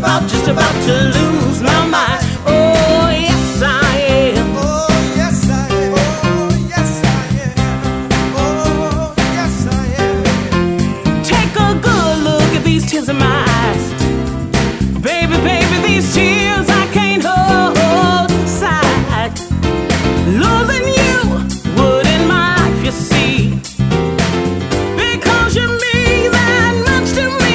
about to lose my mind. Oh, yes, I am. Oh, yes, I am. Oh, yes, I am. Oh, yes, I am. Take a good look at these tears in my eyes. Baby, baby, these tears I can't hold inside. Losing you would end my life, you see. Because you mean that much to me.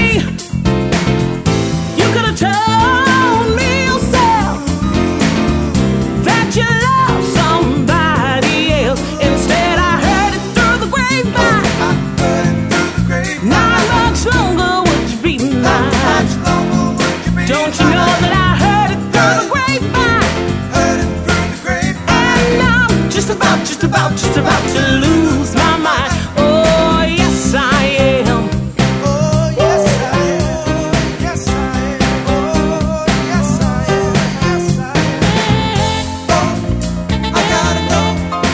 You could have told me yourself that you love somebody else. Instead, I heard it through the grapevine. I heard it through the grapevine. Not much longer would you be mine. Much longer would you be Don't you know that I heard it through the grapevine? Heard it through the grapevine. And I'm just about to lose my mind. Oh, yes, I am. Oh, yes, I am. Yes, I am. Oh, yes, I am. Yes, I am. Oh, I gotta know.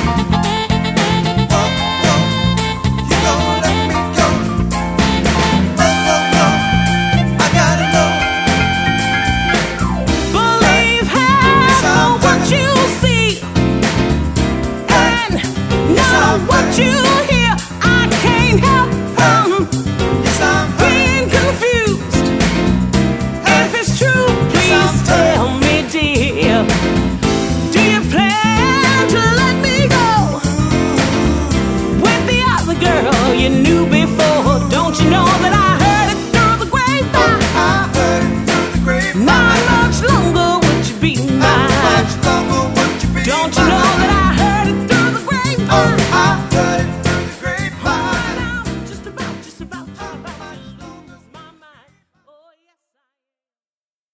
Oh, you gonna let me go? Oh, I gotta know. Believe half of what you see and know what you hear. I can't help from Yes, I'm hurt. being confused. If it's true, please tell me, dear. Do you plan to let me go with the other girl you knew before? Don't you know that I heard it through the grapevine? I heard it through the grapevine. Not much longer would you be mine. Much longer